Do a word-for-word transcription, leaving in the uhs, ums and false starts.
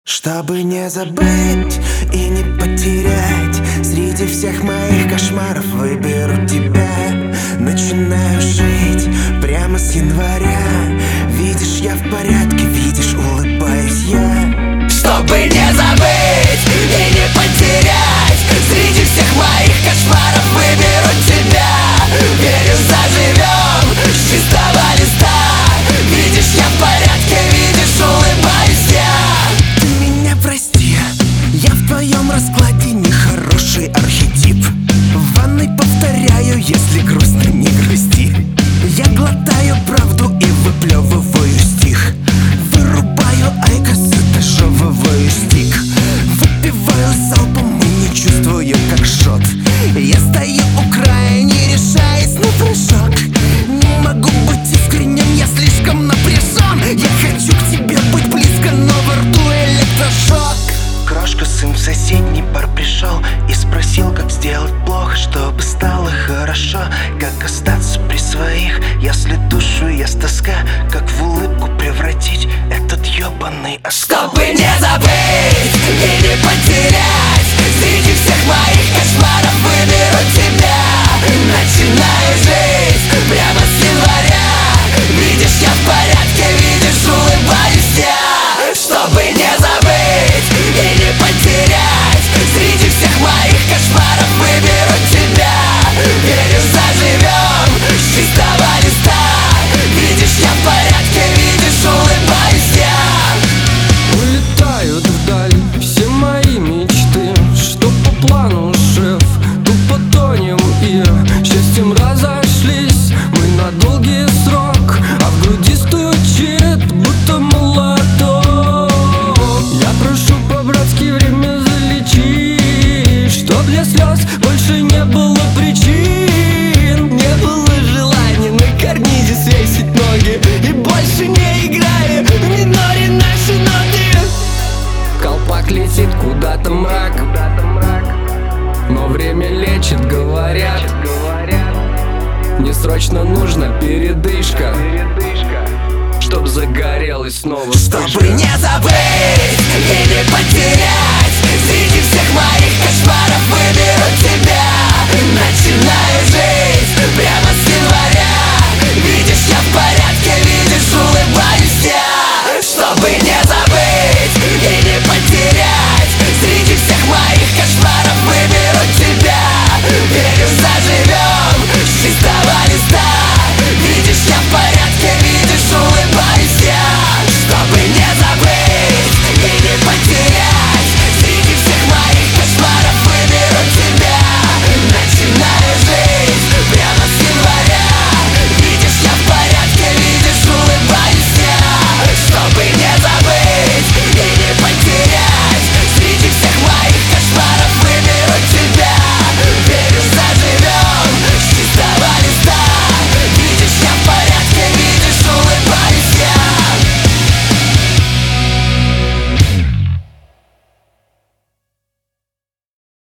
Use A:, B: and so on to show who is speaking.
A: Чтобы не забыть и не потерять, среди всех моих кошмаров выберу тебя. Начинаю жить прямо с января. Видишь, я в порядке, видишь, улыбаюсь я.
B: Чтобы не забыть и не потерять, среди всех моих кошмаров выберу тебя. Верю, заживем с чистого листа. Видишь, я в порядке, видишь, улыбаюсь я.
A: Ты меня прости, я в твоем раскладе нехороший архетип. В ванной повторяю, если грустно, не грусти. Я глотаю правду и выплевываю стих. Вырубаю айкос и дожевываю стик. Выпиваю залпом и не чувствую, как жжет. Я стою у края, не решаясь на прыжок. Не могу быть искренним, я слишком напряжен. Я хочу к тебе быть близко, но во рту электрошок. Крошка сын в соседний бар пришел и спросил, как сделать плохо, чтобы стало хорошо. Как остаться при своих, если душу ест тоска. Как в улыбку превратить этот ебаный оскал.
B: Чтобы не забыть и не потерять, среди всех моих кошмаров выберу тебя. Начинаю жить прямо с января. Видишь, я в порядке, видишь, улыбаюсь я. Чтобы не забыть и не потерять, среди всех моих кошмаров выберу тебя. Верю, заживем с чистого листа. Видишь, я в порядке, видишь, улыбаюсь я.
C: Улетают вдаль все мои мечты, что по плану, шеф, тупо тонем и счастьем разошлись мы на долгий срок, а в груди стучит, будто молоток. Я прошу по-братски время залечить, чтоб для слез больше не было причин. Не было желания на карнизе свесить ноги и больше не играя в миноре наши ноты. Колпак летит куда-то мрак, но время лечит, говорят. Мне срочно нужна передышка, чтоб загорелась снова вспышка.
B: Чтобы не забыть